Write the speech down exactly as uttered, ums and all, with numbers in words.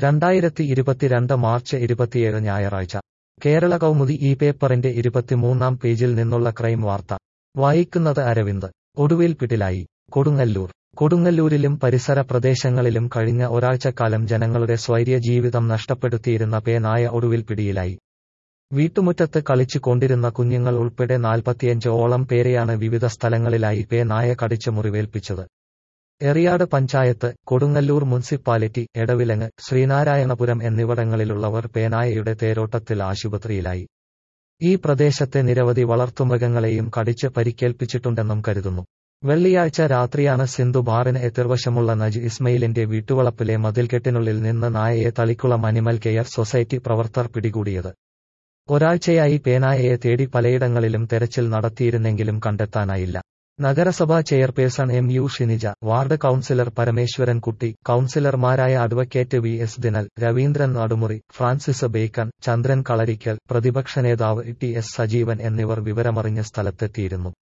രണ്ടായിരത്തി ഇരുപത്തിരണ്ട് മാർച്ച് ഇരുപത്തിയേഴ് ഞായറാഴ്ച കേരള കൗമുദി ഈ പേപ്പറിന്റെ ഇരുപത്തിമൂന്നാം പേജിൽ നിന്നുള്ള ക്രൈം വാർത്ത വായിക്കുന്നത് അരവിന്ദ്. ഒടുവിൽ പിടിയിലായി. കൊടുങ്ങല്ലൂർ. കൊടുങ്ങല്ലൂരിലും പരിസര പ്രദേശങ്ങളിലും കഴിഞ്ഞ ഒരാഴ്ചക്കാലം ജനങ്ങളുടെ സ്വൈര്യ ജീവിതം നഷ്ടപ്പെടുത്തിയിരുന്ന പേ നായ ഒടുവിൽ പിടിയിലായി. വീട്ടുമുറ്റത്ത് കളിച്ചു കൊണ്ടിരുന്ന കുഞ്ഞുങ്ങൾ ഉൾപ്പെടെ നാൽപ്പത്തിയഞ്ച് ഓളം പേരെയാണ് വിവിധ സ്ഥലങ്ങളിലായി പേ നായ കടിച്ച് മുറിവേൽപ്പിച്ചത്. എറിയാട് പഞ്ചായത്ത്, കൊടുങ്ങല്ലൂർ മുനിസിപ്പാലിറ്റി, എടവിലങ്ങ്, ശ്രീനാരായണപുരം എന്നിവിടങ്ങളിലുള്ളവർ പേനായയുടെ തേരോട്ടത്തിൽ ആശുപത്രിയിലായി. ഈ പ്രദേശത്തെ നിരവധി വളർത്തുമൃഗങ്ങളെയും കടിച്ച് പരിക്കേൽപ്പിച്ചിട്ടുണ്ടെന്നും കരുതുന്നു. വെള്ളിയാഴ്ച രാത്രിയാണ് സിന്ധു ബാറിന് എതിർവശമുള്ള നജ് ഇസ്മയിലിന്റെ വീട്ടുവളപ്പിലെ മതിൽക്കെട്ടിനുള്ളിൽ നിന്ന് നായയെ തളിക്കുളം അനിമൽ കെയർ സൊസൈറ്റി പ്രവർത്തകർ പിടികൂടിയത്. ഒരാഴ്ചയായി പേനായയെ തേടി പലയിടങ്ങളിലും തെരച്ചിൽ നടത്തിയിരുന്നെങ്കിലും കണ്ടെത്താനായില്ല. നഗരസഭാ chairperson M U Shinija, ward councillor Parameswaran Kutty, കൌൺസിലർമാരായ advocate V S Dinal, Raveendran Nadumuri, Francis Bacon, Chandran Kalarikkal, പ്രതിപക്ഷ നേതാവ് ടി എസ് സജീവൻ എന്നിവർ വിവരമറിഞ്ഞ് സ്ഥലത്തെത്തിയിരുന്നു.